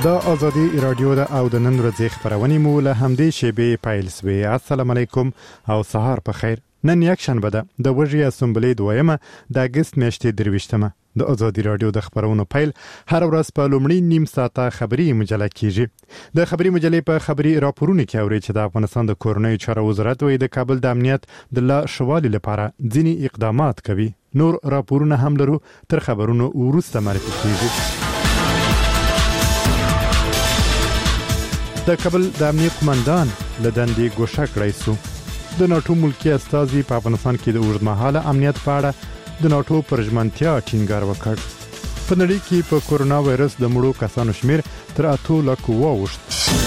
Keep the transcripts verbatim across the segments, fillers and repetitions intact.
دا ازادي رادیو دا او د نن ورځې خبرونه مو له همدې شیبې پیل سوي. السلام علیکم او سهار په خیر. نن یک شنبه ده د وژې اسمبلی دویمه د اگست میاشتې درویشتمه. د ازادي رادیو د خبرونو پیل هر ورځ په لومړی نیم ساعته خبري مجله کیږي. د خبري مجلې په خبري راپورونه کې اوري چې د افغانستان د کورنۍ چارو وزارت وایي د کابل د امنیت د لا شوالي لپاره ځینې اقدامات کوي. نور راپورونه هم لرو، تر خبرونو وروسته معرفي کیږي. د کابل د امنیت قومندان له دندې ګوښه کړی سو. د ناټو ملکی استازي په افغانستان کې د اوږدمهاله امنیت په اړه د ناټو پر ژمنتیا ټینګار وکړ. په نړۍ کې په کورونا وایرس د مړو کسانو شمیر تر اتو لکو واوښت.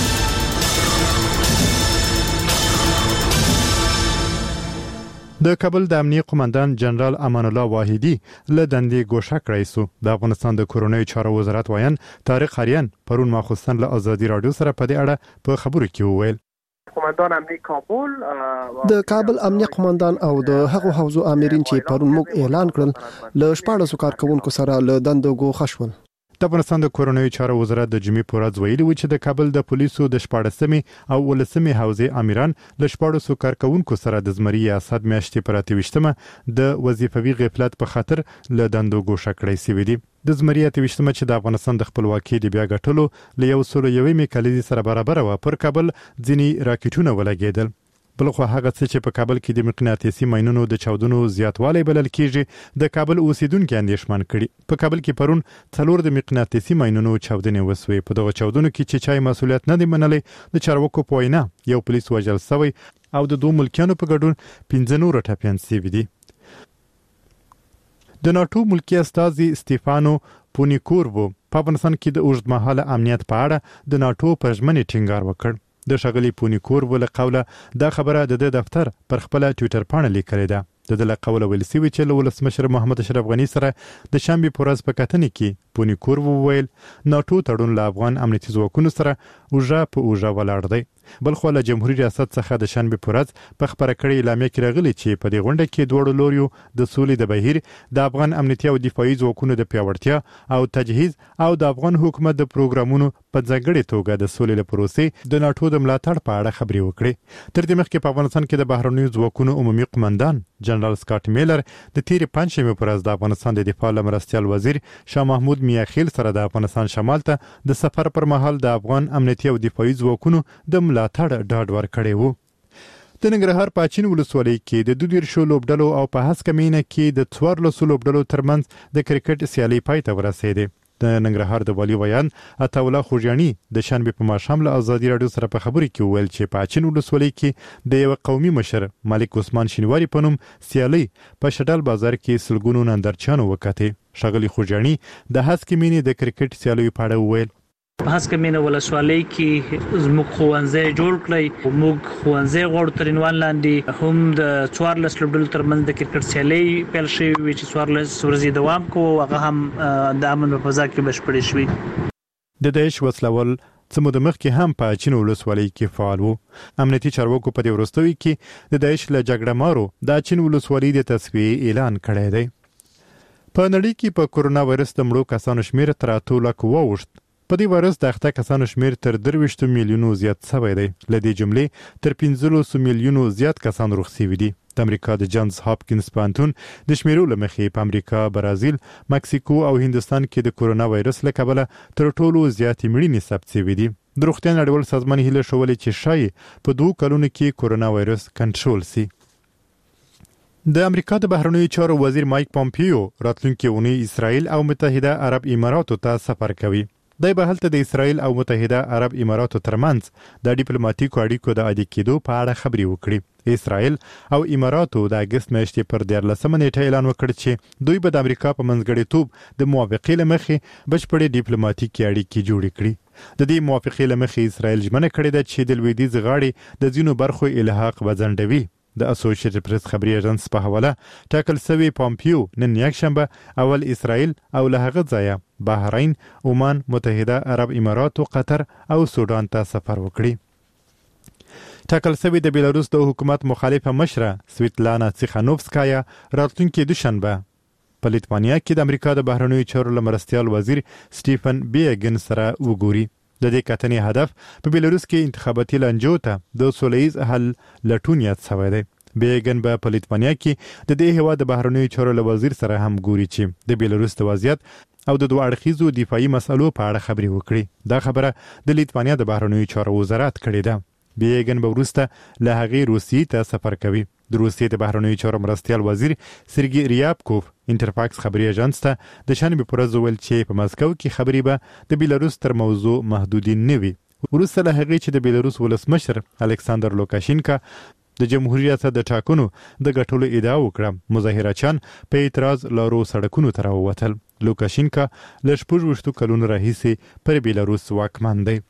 د کابل د امنیت قومندان جنرال امان الله واحدی له دندې ګوښه کړی سو. د افغانستان د کورنۍ چارو وزارت وایي طارق حریان پرون ماخوستن له ازادي رادیو سره په دې اړه په خبرو کې وویل. قومندان امنیت کابل د کابل امنیت قومندان او د هغو حوزو امرین چې پرون موږ اعلان کړل له شپاړسو کارکونکو سره له دندو ګوښه شول. د افغانستان د کورنۍ چارو وزارت د جمعې په ورځ ویلي و چې د کابل د پولیسو د شپاړسمې او ولسمې حوزې امیران له شپاړسو کارکونکو سره د زمري اسد میاشتې پر اتویشتمه د وظیفوي غفلت په خاطر له دندو ګوښه کړی شوی دی. د زمري اتویشتمه چې د افغانستان د خپلواکۍ د بیا ګټلو له یو سل یوې کلیزې سره برابر و پر کابل ځینې راکټونه ولګېدل. بلخو هغه څه چې په کابل کې د مقناطیسي ماینونو د چاودنو زیاتوالی بلل کیږي د کابل اوسیدونکو اندېښمن کړي. په کابل کې پرون څلور د مقناطیسي ماینونو چاودنې وسوي. په دغه چاودنو کې چې چای مسولیت نه دی منلی د چارواکو په وینا یو پولیس وژل شوی او د دوه ملکیانو په ګډون پنځه نور ټپیان شوي دي. د ناټو ملکی استازي سټيفانو پونیکوروو په افغانستان کې د اوږدمهاله امنیت په اړه د ناټو پر ژمنې ټینګار وکړ. د ښاغلي پونیکوروو له قوله دا خبره د دفتر پر خپل ټوئیټر پاڼه لیکلې ده. د دې له قوله ویل شوی چې له ولسمشر محمد اشرف غني سره د شنبې په ورځ په کتنې کې پونیکوروو ویل ناټو تړون له افغان امنیتي ځواکونو سره اوږه په اوږه ولاړ دی. بلخو له جمهوریت ریاست څخه د شنبې په ورځ په خبره کړې اعلامیه کې راغلي چې په دې غونډه کې دواړو لوریو د سولې د بهیر د افغان امنیتي او دفاعي ځواکونو د پیاوړتیا او تجهیز او د افغان حکومت د پروګرامونو په ځانګړې توګه د سولې لپاره پروسې د ناټو د ملاتړ په اړه خبرې وکړې. تر دې مخکې په افغانستان کې د بهرنیو ځواکونو عمومي قومندان جنرال سکاټ میلر د تیرې پنځشنبې په ورځ د افغانستان د دفاع مرستیال وزیر شاه محمود میاخیل سره د افغانستان شمال ته د سفر پر مهال د افغان امنیتي او دفاعي ځواکونو د ملاتړ ډاډ ورکړی و. د ننګرهار په اچین ولسوالۍ کې د دوه دیرشو لوبډلو او په هسکه مینه کې د څوارلسو لوبډلو ترمنځ د کرکټ سیالي پای ته ورسېده. د ننګرهار د والي ویان عطاالله خوجانی د شنبې په ماښام له ازادي رادیو سره په خبرې کې وویل چې په اچین ولسوالۍ کې د یو قومي مشر ملک عثمان شینواری په نوم سیالي په شډل بازار کې سلګونو نندارچیانو وکړي. ښاغلي خوجانی د هسکه مینه د کرکټ سیالیو په اړه وویل په هسکه مینه ولسوالۍ کې زموږ ښوونځی جوړ کړی. موږ ښوونځی غواړو تر عنوان لاندې هم د څوارلس لوبډلو ترمنځ د کرکټ سیالۍ پیل شوې وي چې څوارلس ورځې دوام کوي. هغه هم د امن په فضا کې بشپړې شوې. د داعش وسلوال څه موده مخکې هم په اچین ولسوالۍ کې فعال وو. امنیتي چارواکو په دې وروستیو کې د داعش له جګړه مارو د اچین ولسوالۍ د تصفیې اعلان کړی دی. په نړۍ کې په کورونا وایرس د مړو کسانو شمیر تر اتو لکو واوښت. په دې وایرس د اخته کسانو شمیر تر درویشت میلیونو زیات شوی دی. له دې جملې تر پنځلس میلیونو زیات کسان روغ شوي دي. د امریکا د جانز هاپکینز پوهنتون د شمیرو له مخې په امریکا، برازیل، مکسیکو او هندستان کې د کورونا وایرس له کبله تر ټولو زیاتې مړینې ثبت شوي دي. د روغتیا نړیوال سازمان هیله ښولې چې ښایي په دوه کلونو کې کورونا وایرس کنټرول شي. د امریکا د بهرنیو چارو وزیر مایک پامپیو راتلونکي اونۍ اسرائیل او متحده عرب اماراتو ته سفر کوي. دی به هلته د اسرائیل او متحده عرب اماراتو ترمنځ د ډیپلوماټیکو اړیکو د عادي کېدو په اړه خبرې وکړي. اسرائیل او اماراتو د اگست میاشتې پر دیارلسمه نیټه اعلان وکړ چې دوی به د امریکا په منځګړیتوب د موافقې له مخې بشپړې ډیپلوماټیکي اړیکې جوړې کړي. د دې موافقې له مخې اسرائیل ژمنه کړې ده چې د لویدیځ غاړې د ځینو برخو الحاق به ځنډوي. د اسوسییټډ پریس خبري ایجنس په حواله ټاکل شوی پامپیو نن یکشنبه اول اسرائیل او له هغه ځایه بحرین، عمان، متحده عرب امارات او قطر او سودان ته سفر وکړي. ټاکل شوی د بیلاروس د حکومت مخالفه مشره سویتلانا تیخانوفسکایا راتلونکي دوشنبه په لیتوانیا کې د امریکا د بهرنیو چارو مرستیال وزیر سټیفن بیګن سره وګوري. د دې کتنې هدف په بیلاروس کې انتخاباتي لانجو ته د سولهییز حل لټون یاد شوی دی. بیګن به په لیتوانیا کې د دې هیواد د بهرنیو چارو له وزیر سره هم ګوري چې د بیلاروس د وضعیت او د دوه اړخیزو دفاعي مسلو په اړه خبرې وکړي. دا خبره د لیتوانیا د بهرنیو چارو وزارت کړې ده. بیګن به وروسته له هغې روسیې ته سفر کوي. د روسیې د بهرنیو چارو مرستیال وزیر سرګي ریابکوف انټرفاکس خبري اژانس ته د شنبې پر ورځ ویل چې په مسکو کې خبرې به د بیلاروس تر موضوع محدودین نه وي. وروسته له هغې چې د بیلاروس ولسمشر الکساندر لوکاشینکا د جمهوریت ریاست د ټاکنو د ګټلو ادعا وکړه، مظاهرچیان په اعتراض لارو سړکونو ته راووتل. لوکاشینکا له شپږ ویشتو کلونو راهیسې پر بیلاروس واکمن دی.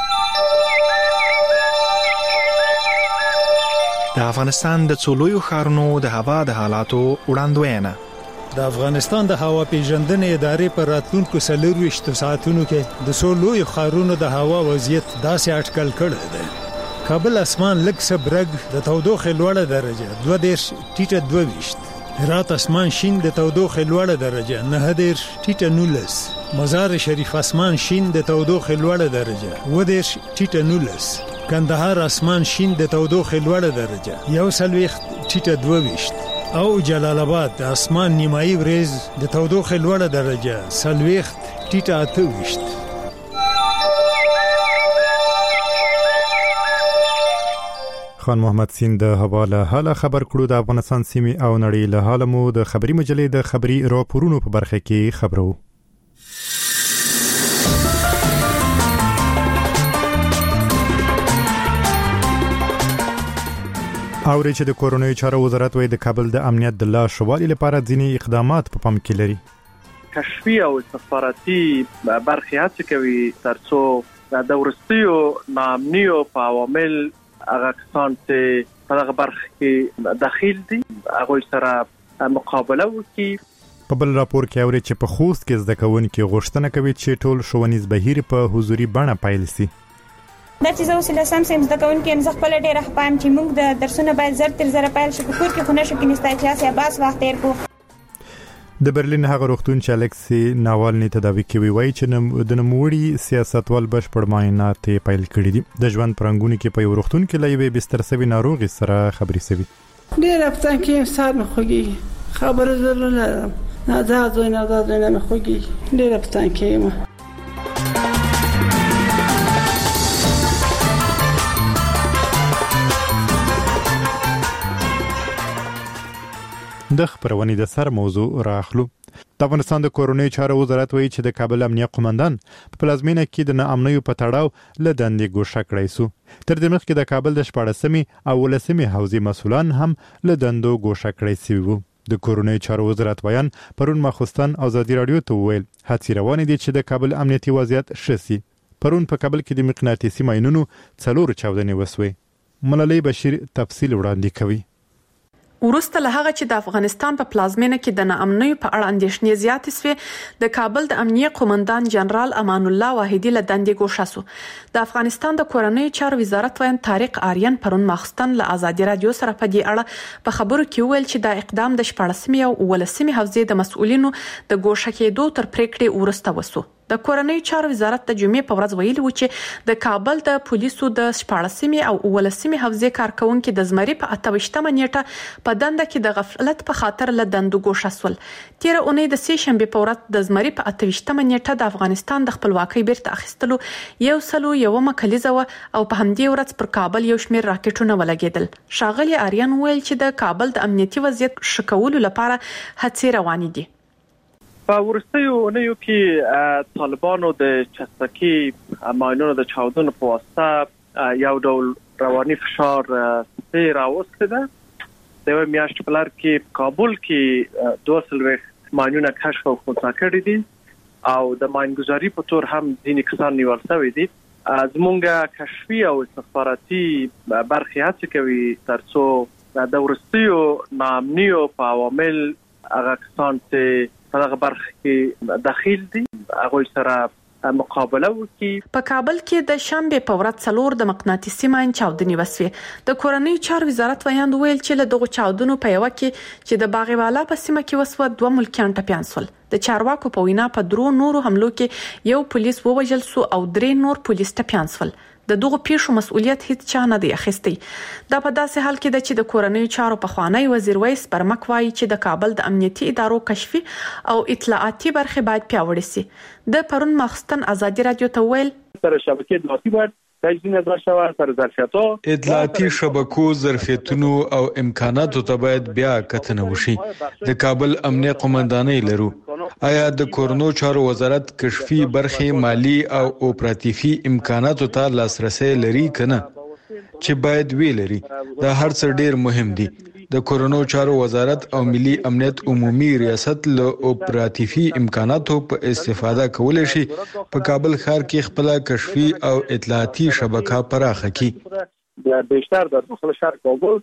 د افغانستان د څو لویو ښارونو د هوا د حالاتو وړاندوینه. د افغانستان د هوا پیژندنې ادارې پر راتلونکو څلور ویشتو ساعتونو کې د څو لویو ښارونو د هوا وضعیت داسې اټکل کړی دی. کابل اسمان لږ څه برګ د تودوخې لوړه درجه دوه دېرش ټیټه دوه ویشت. هرات اسمان شین د تودوخې لوړه درجه نهه دېرش ټیټه نولس. مزار شریف اسمان شین د تودوخې لوړه درجه اووه دېرش ټیټه نولس. کندهار اسمان شین د تودوخې لوړه درجه یو څلوېښت ټیټه دوه ویشت. او جلال آباد د اسمان نیمایي وریځ د تودوخې لوړه درجه څلوېښت ټیټه اته ویشت. خان محمد سین د هوا له حاله خبر کړو. د افغانستان سیمې او نړۍ له حاله مو د خبري مجلې د خبري راپورونو په برخه کې خبرو. اوري چې د کورونوي چارو وزارت وایي د کابل د امنیت د لا شوالي لپاره ځینې اقدامات په پام کې لري. کشفي او استخباراتي برخې هڅه کوي ترڅو د ورستیو نامنیو په عوامل هغه کسان چې په هغه برخه کې داخل دي هغه سره مقابله وکړي. په بل راپور کې اوري چې په خوست کې زده کوونکي غوښتنه کوي چې ټول ښوونیز بهیر په حضوري بڼه پیل شي. دا چې زه وسیله سم سم زده کوونکي هم زه خپل ډېر خپایم چې موږ د درسونه باید زر تر زر پیل شي. په کور کې خو نشو کې نستا چې یا باس وخت تیر کو. د برلین هغه روغتون چې الکسی ناوالني تداوی کوي وایي چې د نوموړي سیاستوال بشپړ معاینات پیل کړي دي. د ژوند پرنګونو کې په روغتون کې لایوي بستر سوي ناروغي سره خبري سوي. ډېر افته کې سر مې خوږي خبره زره نه نه دا دوی نه دا دوی نه مې خوږي ډېر افته کې ما د خبرونې د سر موضوع راخلو. د افغانستان د کورونوي چارو وزارت وایي چې د کابل امنیه قومندان په پلازمینه کې د ناامنیو په تړاو له دندې ګوښه کړی سو. تر دې مخکې د کابل د شپاړسمې او ولسمې حوزې مسولان هم له دندو ګوښه کړی سوي وو. د کورونوي چارو وزارت بیان پرون ماخوستن ازادي رادیو ته وویل هڅې روانې دي چې د کابل امنیتي وضعیت ښه سي. پرون په کابل کې د مقناطیسي ماینونو څلور چاودنې وسوې. ملالۍ بشیر تفصیل وړاندې کوي. ورسته له هغه چې د افغانستان په پلازمینه کې د ناامنیو په اړه اندېښنې زیاتې سوې، د کابل د امنیه قومندان جنرال امان الله واحدي له دندې ګوښه سو. د افغانستان د کورنیو چارو وزارت وین طارق آریان پرون ماخستن له ازادي رادیو سره په دې اړه په خبرو کې ویل چې دا اقدام د شپاړسمې او ولسمې حوزې د مسؤلینو د ګوښه کېدو تر پریکړې ورسته وسو. د کورنیو چارو وزارت د جمعې په ورځ ویلي و چې د کابل د پولیسو د شپاړسمې او ولسمې حوزې کارکونکو د زمري په اته ویشتمه نیټه په دنده کې د غفلت په خاطر له دندو ګوښه سول. تیر اونۍ د سې شنبې په ورځ د زمري په اته ویشتمه نیټه د افغانستان د خپلواکۍ بیرته اخیستلو یو سلو یومه کلیزه و او په همدې ورځ پر کابل یو شمېر راکټونه ولګېدل. ښاغلي آریان ویل چې د کابل د امنیتي وضعیت ښه کولو لپاره هڅې روانې دي. په ورستیو اونیو کې طالبانو د چستکي ماینونو د چاودنو په واسطه یو ډول رواني فشار سپې راوسته ده. د یوې میاشتې په لار کې په کابل کې دوه څلوېښت ماینونه کشف او خنثی کړي دي او د ماینګذاري په تور هم ځینې کسان نیول شوي دي. زموږ کشفي او استخباراتي برخې هڅه کوي ترڅو د ورستیو ناامنیو په عوامل هغه کسان چې په هغه برخه کې داخل دي هغه سره مقابله وکړي. په کابل کې د شنبې په ورځ څلور د مقناطیسي ماین چاودنې وسوې. د کورنیو چارو وزارت ویاند ویل چې له دغو چاودنو په یوه کې چې د باغ والا په سیمه کې وسوه دوه ملکیان ټپیان شول. د چارواکو په وینا په درو نورو حملو کې یو پولیس ووژل سو او درې نور پولیس ټپيان شول. د دغه پیښو مسؤلیت هیڅ چا نه دی اخیستی. دا په داسې حال کې ده چې د کورنیو چارو په خوانی وزیر ویس پرمک وایي چې د کابل د امنیتي ادارو کشفي او اطلاعاتي برخه باید پیاوړې سي. د پرون ماخستن ازادي رادیو ته ویل تر شبکې اطلاعاتي باید تجزیه نظر شوه تر ظرفیتو اطلاعاتي شبکو ظرفیتونو او امکاناتو ته باید بیا کتنه وشي. د کابل امنیه قومندانۍ لرو. آیا د کورونو چارو وزارت کشفي برخه مالی او اپراتیفي امکاناتو ته لاسرسي لري کنه چې باید وی لري. دا هر څه ډیر مهم دي. د کورونو چارو وزارت او ملي امنیت عمومي ریاست له اپراتیفي امکاناتو په استفاده کولای شي په کابل ښار کې خپل کشفي او اطلاعاتي شبکه پراخه کړي. بیشتر د داخل شهر کابل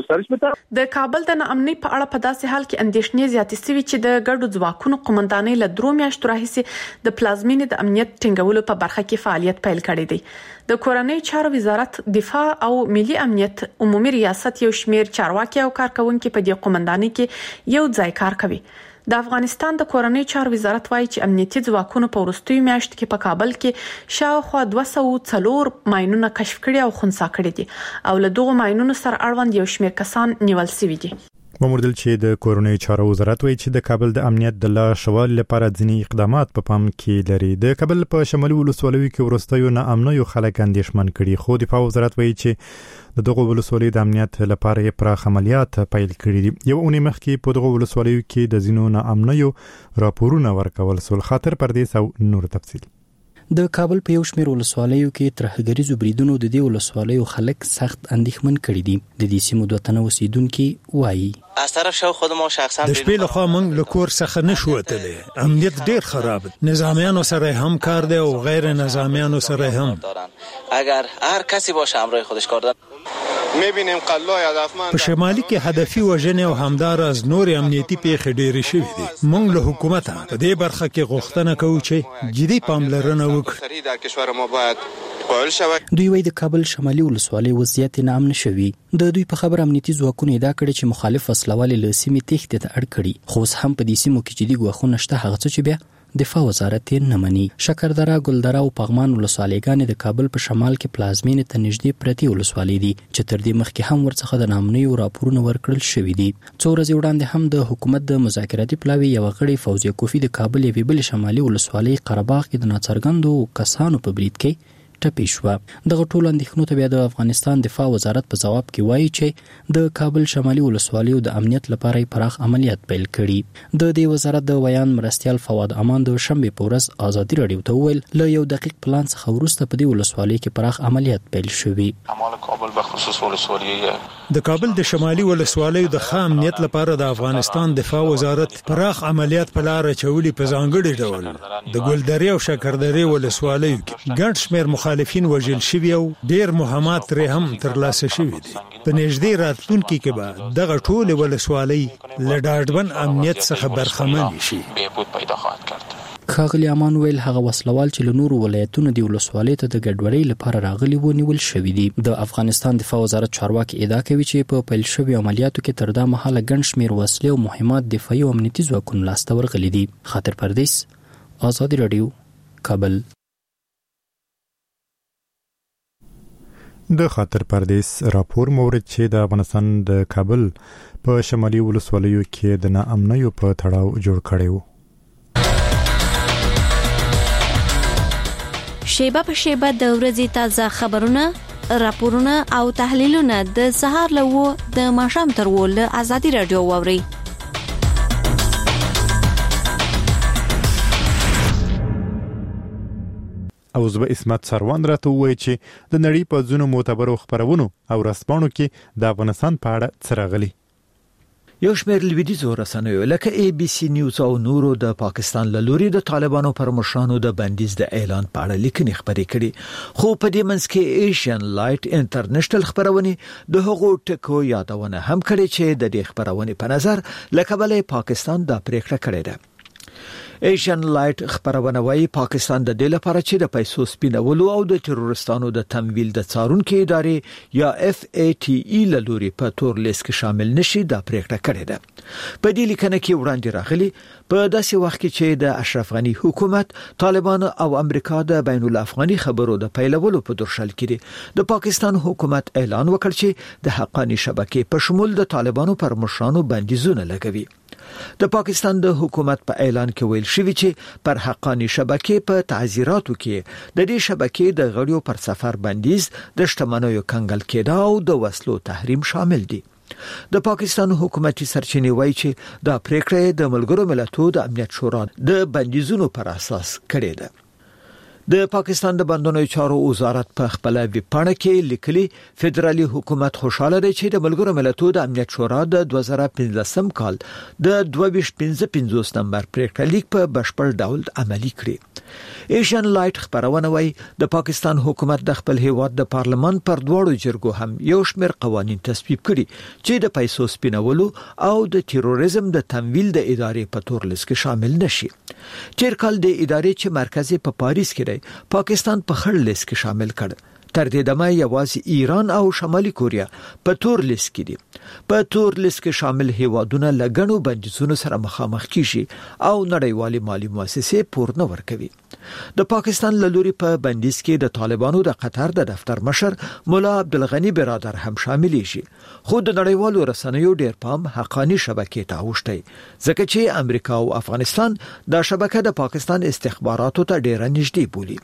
د کابل د ناامنۍ په اړه په داسې حال کې اندېښنې زیاتې شوې چې د ګډو ځواکونو قومندانۍ له درو میاشتو راهیسې د پلازمینې د امنیت ټینګولو په برخه کې فعالیت پیل کړی دی. د کورنۍ چارو وزارت دفاع او ملي امنیت عمومي ریاست یو شمیر چارواکي او کارکونکو په دې قومندانۍ کې یو ځای کار کوي. د افغانستان د کورنۍ چارو وزارت وایي چې امنیتي ځواکونو په وروستیو میاشتو کې په کابل کې شاوخوا دوه سوه او څلور ماینونه کشف کړي او خنثی کړي دي او له دغو ماینونو سره اړوند یو شمیر کسان نیول شوي دي. وموردل چې د کورنۍ چارو وزارت وایي چې د کابل د امنیت د لا شوال لپاره ځینې اقدامات په پام کې لري. د کابل په شمالي ولسوالیو کې وروستیو ناامنیو خلک اندېښمن کړي، خو دفاع وزارت وایي چې د دغه ولسوالیو د امنیت لپاره یې پراخ عملیات پیل کړي دي. یو اونۍ مخکې په دغه ولسوالیو کې د ځینو ناامنیو راپورونه ورکول شول. خاطر پردیس او نور تفصیل. د کابل په یو شمیر ولسوالیو کې ترهګریزو بریدونو د دې ولسوالیو خلک سخت اندېښمن کړي دي. د دې سیمو دوه تنه اوسیدونکو وایي از طرف شو خود ما شخصا د شپې لخوا موږ له کور څخه نشو وتلی. امنیت ډیر خراب دی. نظامیانو سره هم کار دی او غیر نظامیانو سره هم. اگر هر کسی باشه همراه خودش کار دارن میبینیم قلای هدفمند په شمالي کې هدفي وژنې او همداراز نور امنیتي پیښې ډېرې شوې دي. موږ له حکومته په دې برخه کې غوښتنه کوو چې جدي پاملرنه وکړي. در کشور ما باید قائل شود. دوی وایي د کابل شمالي ولسوالۍ وضعیت ناامن شوی. د دوی په خبر امنیتي ځواکونو ادعا کړې چې مخالف وسلوال له سیمې تښتې ته اړ کړي، خو اوس هم په دې سیمو کې جدي ګواښونه شته، هغه څه چې بیا دفاع وزارت یې نه مني. شکردره، ګلدره او پغمان ولسوالیګانې د کابل په شمال کې پلازمینې ته نږدې پرتې ولسوالۍ دي چې تر دې مخکې هم ورڅخه د ناامنیو راپورونه ورکړل شوي دي. څو ورځې وړاندې هم د حکومت د مذاکراتي پلاوي یو غړي فوزیه کوفی د کابل یوې بلې شمالي ولسوالۍ قرهباغ کې د ناڅرګندو کسانو په برید کې ټپي شوه. دغه ټول اندېښنو ته بیا د افغانستان دفاع وزارت په ځواب کې وایي چې د کابل شمالي ولسوالیو د امنیت لپاره پراخ عملیات پیل کړي. د دې وزارت د بیان مرستیال فواد امان د شنبې په ورځ ازادي رادیو ته وویل له یو دقیق پلان څخه وروسته په دې ولسوالۍ کې پراخ عملیات پیل شوي. اعمال کابل به خصوص ولسوالیه د کابل د شمالي ولسوالیو د ښه امنیت لپاره د افغانستان دفاع وزارت پراخ عملیات په لار اچولي. په ځانګړي ډول د ګلدرې او شکردرې ولسوالیو کې ګڼ شمېر مخالفین وژل شوي او ډېر مهمات ترې هم ترلاسه شوي دي. په نږدې راتلونکي کې به دغه ټولې ولسوالۍ له ډاډمن امنیت څخه برخمنې شي. ښاغلي امان ویل هغه وسلوال چې له نورو ولایتونو د ولسوالۍ ته د ګډوډۍ لپاره راغلي وو نیول شوي دي. د افغانستان دفاع وزارت چارواکي ادعا کوي چې په پیل شوي عملیاتو کې تر دا مهاله ګڼ شمېر وسلې او مهمات دفاعي او امنیتي ځواکونو لاسته ورغلي دي. خاطر پردیس، ازادي رادیو، کابل. د خاطر پردیس راپور مورد چې د افغانستان د کابل په شمالي ولسوالیو کې د ناامنیو په تړاو جوړ کړی و. شیبه په شیبه د ورځې تازه خبرونه، راپورونه او تحلیلونه د سهار له وو د ماښام تر وو له ازادي رادیو واوري. او زبه اسمت سروان راته وایي چې د نړۍ په ځینو معتبرو خبرونو او رسپانو کې د افغانستان په اړه څه راغلي. یو شمېر لویدیځو رسنیو لکه ای بي سي نیوز او نورو د پاکستان له لوري د طالبانو پر مشرانو د بندیز د اعلان په اړه لیکنې خبرې کړي، خو په دې منځ کې ایشین لایټ انټرنیشنل خبرونه د هغو ټکو یادونه هم کړې چې د دې خبرونې په نظر لکه بلې پاکستان د پریکړه کړې ده. ایشین لایټ خبرونه وايي پاکستان د دې لپاره چې د پیسو سپینولو او د تروریستانو د تمویل د څارونکو ادارې یا اف ای ټی ای لوري په تور لیست کې شامل نشي دا پریکړه کړې ده. په دې لیکنه کې وړاندې راغلي په داسې وخت کې چې د اشرف غنی حکومت طالبان او امریکا د بین الافغاني خبرو د پیلولو په درشل کې د پاکستان حکومت اعلان وکړ چې د حقانی شبکې په شمول د طالبانو پر مشرانو بندیزونه لګوي. د پاکستان د حکومت په اعلان کې ویل شوی چې پر حقانی شبکې په تعزیراتو کې د دې شبکې د غړیو پر سفر بندیز د شتمنیو کنګل کېدا او د وسلو تحریم شامل دي. د پاکستان حکومتي سرچینې وایي چې دا پریکړه د ملګرو ملتونو د امنیت شورا د بندیزونو پر اساس کړې ده. د پاکستان د بندونو چارو وزارت په خپل ویب پاڼه کې لیکلي فدرالي حکومت خوشاله دی چې د ملګرو ملتونو د امنیت شورا د دوه زره پنځلسم کال د دوه ویشت پنځوس نمبر پریکړه لیک په بشپړ ډول عملي کړي. ایشین لایټ خبرونه وايي د پاکستان حکومت د خپل هیواد د پارلمان پر دواړو جرګو هم یو شمېر قوانين تصویب کړي چې د پیسو سپینولو او د تروریزم د تمویل د ادارې په تور لیست کې شامل نشي. تیر کال د ادارې چې مرکزي په پاریس کې پاکستان په خړ لیست کې شامل کړ. تر دې دمه یوازې ایران او شمالي کوریا په تور لیست کې دي. په تور لیست کې شامل هیوادونه لګڼو بندیزونو سره مخامخ کیږي او نړیوالي مالی مؤسسې پور نه ورکوي. د پاکستان لوري په بندیز کې د طالبانو د قطر د دفتر مشر مولا عبدالغنی برادر هم شامل شي. خو د نړیوالو رسنیو ډیر پام حقانی شبکې ته اوښتي ځکه چې امریکا او افغانستان دا شبکه د پاکستان استخباراتو ته ډیر نږدې بولي.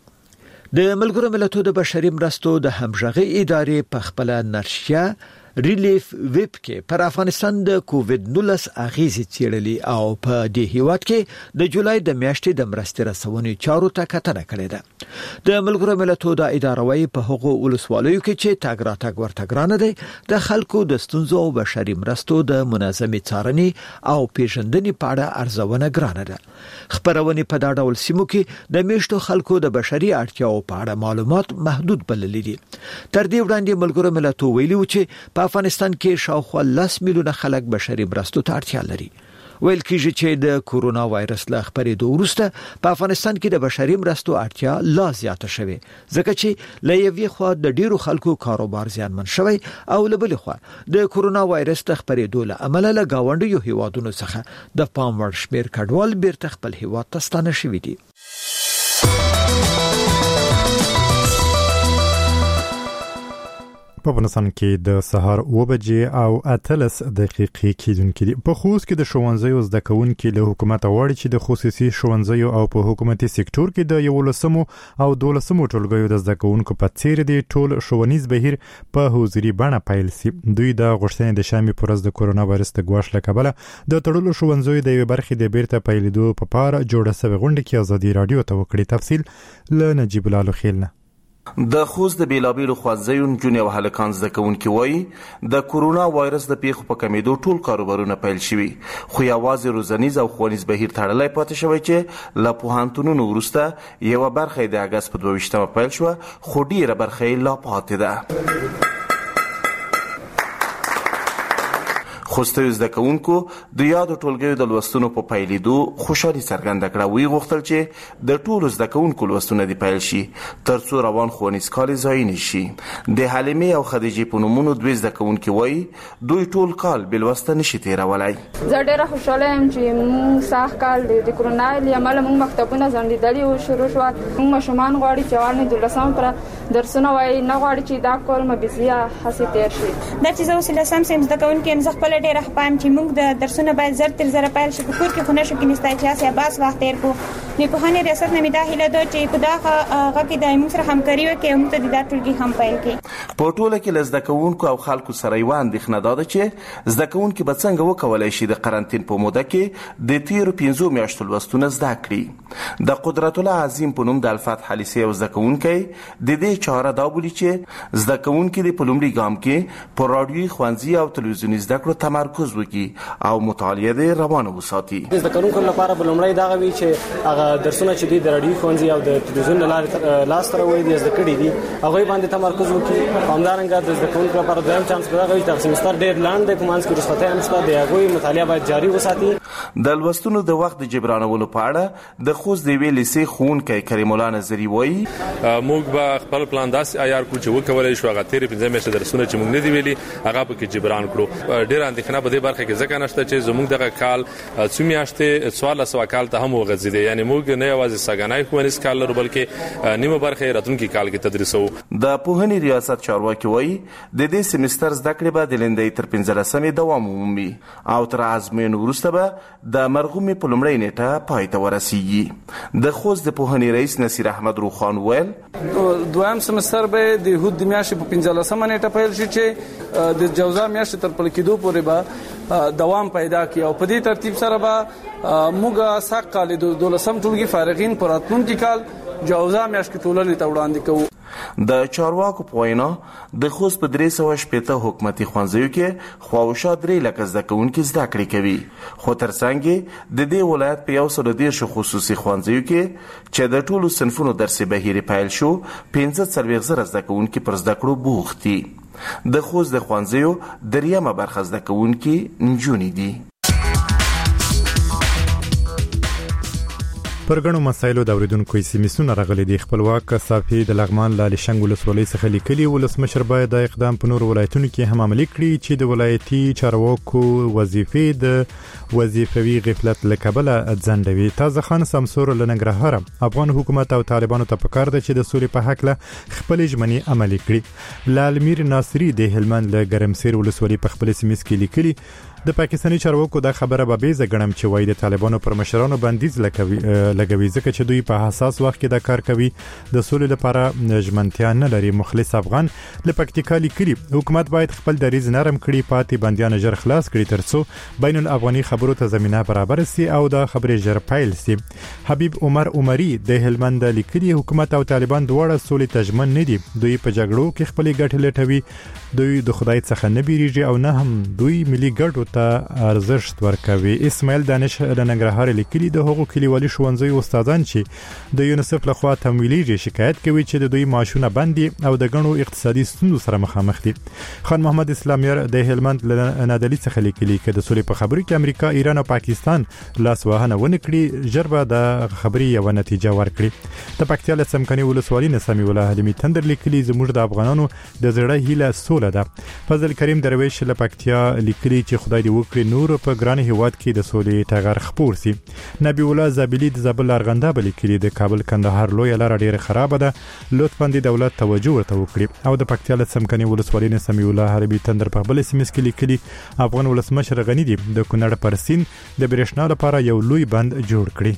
د ملګرو ملتونو د بشري مرستو د همغږي ادارې په خپل نشریه ریلیف ویب کې پر افغانستان د کووډ نولس اغیزې څېړلې او په دې هیواد کې د جولای د میاشتې د مرستې رسونې چارو ته کتنه کړې ده. د ملګرو ملتونو د ادارې وايي په هغو ولسوالیو کې چې تاګ راتګ ورته ګرانه دی د خلکو د ستونزو او بشري مرستو د منظمې څارنې او پیژندنې په اړه ارزونه ګرانه ده. خبرونه په دا ډول سیمو کې د میشتو خلکو د بشري اړتیاو په اړه معلومات محدود بللي دي. تر دې وړاندې ملګرو ملتونو ویلي و چې په افغانستان کې شاوخوا لس میلیونه خلک بشري مرستو ته اړتیا لري. ویل کېږي چې د کورونا وایرس له خبرېدو وروسته په افغانستان کې د بشري مرستو اړتیا لا زیاته شوه ځکه چې له یوې خوا د ډیرو خلکو کاروبار زیانمن شوی او له بلې خوا د کورونا وایرس د خبرېدو له امله له گاونډیو هیوادونو څخه د پام وړ شمېر کډوال بیرته خپل هیواد ته ستانه شوي دي. په افغانستان کې د سهار اوه بجې او اتلس دقیقې کېدونکې دي. په خوست کې د ښوونځیو زده کوونکي له حکومت غواړي چې د خصوصي ښوونځیو او په حکومتي سکتور کې د یولسمو او دولسمو ټولګیو د زده کوونکو په څیر دی ټول ښوونیز بهیر په حضوري بڼه پیل شي. دوی د غوښتنې د شامي پرز د کورونا وایرس د ګواښ له کبله د تړلو ښوونځیو د یوې برخې د بیرته پیلېدو په پاره جوړه شوې غونډه کې ازادي رادیو ته وکړي. تفصیل له نجیب الله خیل نه. د خوست د بیلابیلو ښوونځیو نجونې او هلکان زده کوونکي وایي د کورونا وایرس د پیښو په کمیدو ټول کاروبارونه پیل شوي خو یوازې روزنیز او ښوونیز بهیر تړلی پاتې شوی چې له پوهنتونونو وروسته یوه برخه د اګست په دوه ویشتمه پیل شوه خو ډیره برخه یې لا پاتې ده. خوستیو زده کوونکو د یادو ټولګیو د لوستونو په پیلېدو خوشحالي څرګنده کړه. ویې غوښتل چې د ټولو زده کوونکو لوستونه دې پیل شي تر څو روان ښوونیز کال یې ضایع نه شي. د حلیمې او خدیجې په نومونو دوی زده کوونکي وایي دوی ټول کال بې لوسته نشي تېرولی. زه ډېره خوشحاله یم چې موږ سخت کال د کرونا له امله موږ مکتبونه ځنډېدلي وو شروع شوه. موږ ماشومان غواړي چې اول نه دولسم پر درسونه وایي نه غواړي چې دا کال مو بېځایه هسې تېر شي. دا چې زه اوس لسم صنف زده کوونکې یم زه خپله ډېره خپه چې موږ د درسونه باید زر تر زره پیل شي. په کور کې خو نه شو کېنستی چې هسې عباس وخت تېر کړو. نیکوهانې ریاست نه مې دا هیله ده چې په دغه هغه کې د موږ سره همکاري وکړي او موږ ته د دا ټولګي هم پیل کړي. په ټوله کې له زده کوونکو او خلکو سره یوه اندېښنه دا ده چې زده کوونکي به څنګه وکولی شي د قرنطین په موده کې د تېرو پنځو میاشتو لوستونه زده کړي. د قدرت الله عظیم په نوم د الفتح لیسې یو زده کوونکی د دې چاره دا بولي چې زده کوونکي د په لومړي ګام کې په راډیوي ښوونځي او تلویزیوني زده کړو تمرکز وکړي او مطالعه دې روانه وساتي. د زده کوونکو لپاره به لومړی دغه وي چې هغه درسونه چې دوی د راډیوي ښوونځي او د تلویزیون له لارې لاسته راوړي دي زده کړي دي هغوی باندې تمرکز وکړي. همدارنګه د زده کوونکو لپاره دویم چانس به دغه وي چې دغه سمستر ډېر لنډ دی په منځ کې رخصتۍ هم شته د هغوی مطالعه باید جاري وساتي. د لوستونو د وخت د جبرانولو په اړه د خوست د ویلې سي خونکي کریم الله نظری وایي موږ به خپل پلان داس عیار کو چې وکولای شو هغه تیر پنځه میاشتې درسونه چې موږ نه دی ویلي هغه په کې جبران کړو. ډیر اندېښنه په دې برخه کې ځکه نشته چې زموږ دغه کال څو میاشتې څوارلس سوه کال ته هم وغځیدي، یعنی موږ نه یوازې سګنای ښوونیز کال لرو بلکې نیمه برخه راتلونکي کال کې تدریسو. د پوهنې ریاست چارواکي وایي د دې سیمستر زده کړې به د لندې تر پنځلسمې دوام ومومي او تر ازموینې وروسته به د مرغومي په لومړۍ نیټه پای ته ورسیږي. د خوست د پوهنې رئیس نصیر احمد روخان ویل دویم سمستر به د هود د میاشتې په پنځلسمه نیټه پیل شي چې د جوزا میاشتې تر پل کېدو پورې به دوام پیدا کړي او په دې ترتیب سره به موږ ساق کال د دولسم ټولګي فارغین پر راتلونکي کال جوزا میاشت کې ټولنې ته وړاندې کوو. د چارواکو په وینا د خوست په درې سوه شپېته حکومتي ښوونځیو کې خواوشا درې لکه زده کوونکي زده کړې کوي، خو ترڅنګ د دې ولایت په یو سل دېرشو خصوصي ښوونځیو کې چې د ټولو صنفونو درسي بهیر پیل شو پنځه څلوېښت زره زده کوونکي پر زده کړو بوخت دي. د خوست د ښوونځیو دریمه برخه زده کوونکي نجونې دي. پر ګڼو مسایلو د اوریدونکو سیمسونه راغلي دي. خپلواک صافي د لغمان لاله شنګ ولسوالۍ څخه لیکلي ولسمشر باید د اقدام په نور ولایتونو کې هم عملي کړي چې د ولایتي چارواکو وظیفې د وظیفوي غفلت لکبله ځندوي. تازه خان سمسور لنګرهار افغان حکومت او طالبانو ته پکار ده چې د سولې په حق له خپل ژمنې عملي کړي. لالمیر ناصری د هلمند له ګرمسیر ولسوالۍ په خپل سیمس کې لیکلي د پاکستاني چارواکو دا خبره به بیزه ګڼم چې وایي د طالبانو پر مشرانو بندیز لګوي ځکه چې دوی په حساس وخت کې دا کار کوي. د سولې لپاره ژمنتیا نه لري. مخلص افغان له پکتیکا لیکلي حکومت باید خپل دریځ نرم کړي، پاتې بندیان ژر خلاص کړي ترڅو بین الافغاني خبرو ته زمينه برابر سي او دا خبرې ژر پیل سي. حبیب عمر عمری د هلمند لیکلي حکومت او طالبان دواړه سولې ته ژمن نه دي. دوی په جګړو کې خپل ګټې لټوي، دوی د خدای څخه نه بیریږي او نه هم دوی ملي ګټو ته ارزښت ورکوي. اسماعیل دانش د ننګرهار لیکلي د هغو کلیوالي ښوونځیو استادان چې د یونیسف لخوا تمویلېږي شکایت کوي چې د دوی معاشونه بند دي او د ګڼو اقتصادي ستونزو سره مخامخ دي. خان محمد اسلامير د هلمند له نادلي څخه لیکلي چې د سولې په خبرو کې امریکا، ایران او پاکستان لاس وهنه ونه کړي ژر به د خبرې یو نتیجه ورکړي. د پکتیا له سمکني ولسوالۍ نه سمي الله حلیمي تندر لیکلي زموږ د افغانانو د زړه هیله سوله ده. فضل کریم درویش له پکتیا لیکلي چې خدای دې وکړي نور په ګران هیواد کې د سولې ټغر خپور سي. نبی الله زابلی د زابل ارغنده لیکلي د کابل کندهار لوی لار ډیره خراب ده، لطفا د دولت توجه ورته وکړي. او د پکتیا له سمکني ولسوالۍ نه سمي الله حربي تندر په بل سیمس کې لیکلي افغان ولسمشر غنی دی د کونړ پر سین د برېښنا لپاره یو لوی بند جوړ کړي.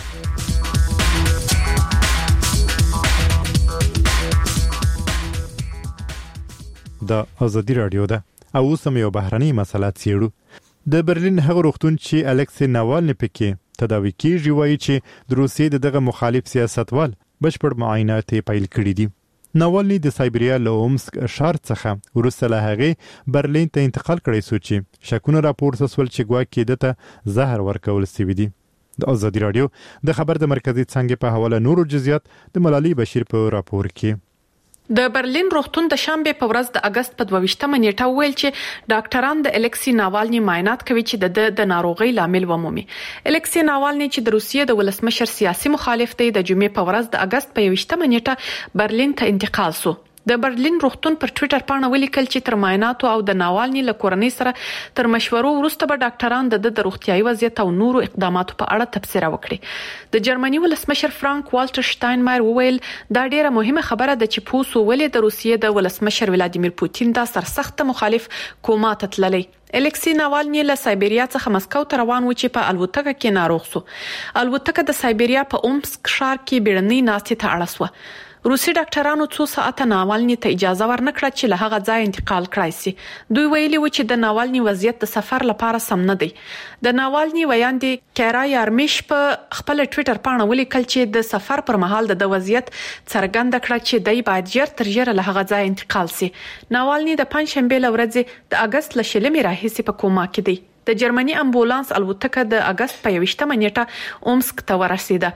د ازادي رادیو ده او اوس هم یو بهرنۍ مسله څېړو. د برلین هغه روغتون چې الکسی ناوالني پکې تداوي کیږي وایي چې د روسیې دغه مخالف سیاستوال بشپړ معاینات پیل کړي دي. ناوالني د سایبریا له اومسک ښار څخه وروسته له هغې برلین ته انتقال کړی سو چې شکونه راپورته سول چې ګواکې دته زهر ورکول سوي دي. د ازادي رادیو د خبر د مرکزي څنګه په حواله نورو جزئیات د ملالي بشیر په راپور کې. د برلین روغتون د شنبه په ورځ د اگست په دوه ویشتمه نیټه ویل چې ډاکټران د الکسی ناوالني معاینات کوي چې د د ناروغي لامل ومومي. الکسی ناوالني چې د روسیې د ولسمشر سیاسي مخالف دی د جمعې په ورځ د اگست په ویشتمه نیټه برلین ته انتقال سو. د برلین روغتون پر ټوئیټر باندې ولیکل چې تر معایناتو او د ناوالني له کورنۍ سره تر مشورو وروسته به ډاکټران د د روغتيایي وضعیت او نورو اقداماتو په اړه تبصره وکړي. د جرمني ولسمشر فرانک والټر شټاینمایر وویل دا ډیره مهمه خبره ده چې پوسو ولې د روسیې د ولسمشر ولادیمیر پوتین دا سرسخت مخالف کومه تتللی. الکسی ناوالني له سایبریا څخه مسکو ته روان و چې په الوتکه کې ناروغ سو. الوتکه د سایبریا په اومسک ښار کې بیړنۍ ناستې ته اړه سو. روسي ډاکټرانو څو ساعته ناوالني ته اجازه ورنکړه چې له هغه ځای انتقال کړای شي. دوی ویلي و چې د ناوالني وضعیت د سفر لپاره سم نه دی. د ناوالني ویاندې کیرا یارمیش په خپل ټوئیټر باندې ولیکل چې د سفر پر مهال د وضعیت څرګنده کړه چې دای باید ژر تر ژره له هغه ځای انتقال شي. ناوالني د پنځشنبه لورځ د اگست ل شلمې راهیسې په کوما کې دی. د جرمني امبولانس الوتکه د اگست په یوشتمه نیټه اومسک ته ورسیده.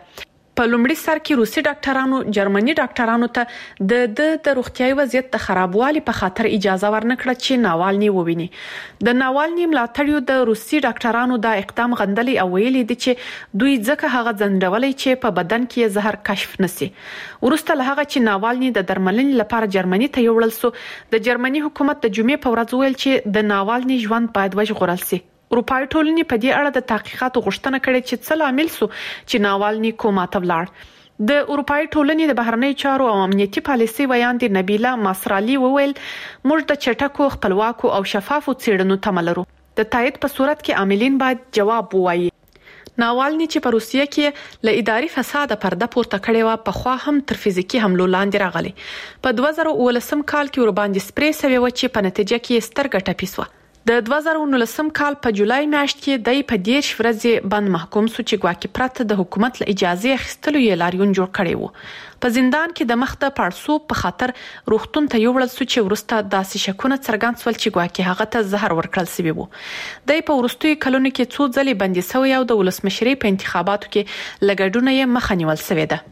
په لومړي سر کې روسي ډاکټرانو جرمني ډاکټرانو ته د د روغتيایي وضعیت د خرابوالي په خاطر اجازه ورنکړه چې ناوالني وویني. د ناوالني ملاتړیو د روسي ډاکټرانو دا اقدام غندلي او ویلي دي چې دوی ځکه هغه ځندولي چې په بدن کې زهر کشف نسی. ورسته له هغه چې ناوالني د درملنې لپاره جرمني ته یوړل سو، د جرمني حکومت د جمعې په ورځ ویل چې د ناوالني ژوند باید وژغورل شي. اروپایي ټولنې په دې اړه د تحقیقاتو غوښتنه کړې چې څه لامل سو چې ناوالني کومه ته ولاړ. د اروپایي ټولنې د بهرنی چارو او امنیتي پالیسي ویاندې نبیله ماسرالی وویل موږ د چټکو خپلواکو او شفافو څېړنو تمه لرو. د تایید په صورت کې عاملین باید جواب ووایي. ناوالني چې په روسیه کې له اداري فساد پرده پورته کړې و په خوا هم تر فزیکی حملو لاندې راغلي. په دوه زره اوولسم کال کې ور باندې سپری سوي و چې په نتیجه کې سترګه ټپي شو. د دوه زره نولسم کال په جولای میاشت کې د په دیش ورځې بند محکوم سو چې ګواکې پرته د حکومت له اجازه اخیستلو یې لاریون جوړ کړی وو. په زندان کې د مخ د پړسو په خاطر روغتون ته یوړل سو چې ورسته داسې شکونه څرګند سول چې ګواکې هغه ته زهر ورکړل شوی وو. د په ورستوي کلونو کې څو ځلې بندي شوی او د ولسمشرۍ په انتخاباتو کې لګډونه یې مخه نیول شوی ده.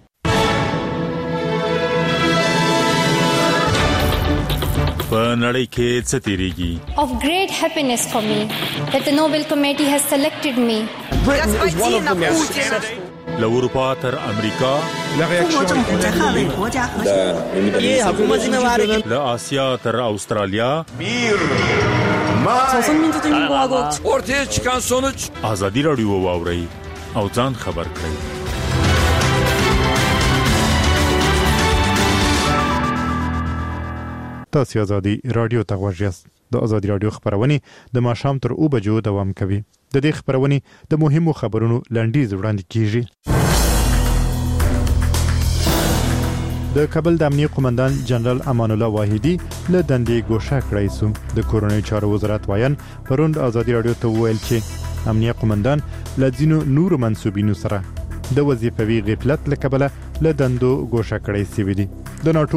په نړۍ کې څه تیریږي؟ Of great happiness for me that the Nobel Committee has selected me. Britain is one of the most له اروپا تر امریکا له آسیا تر استرالیا ortaya çıkan sonuç ازادي رادیو واوري او ځان خبر کړئ. تاسو ازادي رادیو ته غوږیاست. د ازادي رادیو خبرونه د ماښام تر او بجو دوام کوي. د دې خبرونه د مهمو خبرونو لنډیز وړاندې کیږي. د کابل د امنیت قومندان جنرال امان الله واحدی له دندې ګوښه کړی سو. د کورونی چارو وزارت وایان پروند ازادي رادیو ته ویل چې امنیت قومندان له ځینو نور منسوبینو سره د وظیفوي غفلت لکبله له دندو ګوښه کړی سی وی دي. د ناټو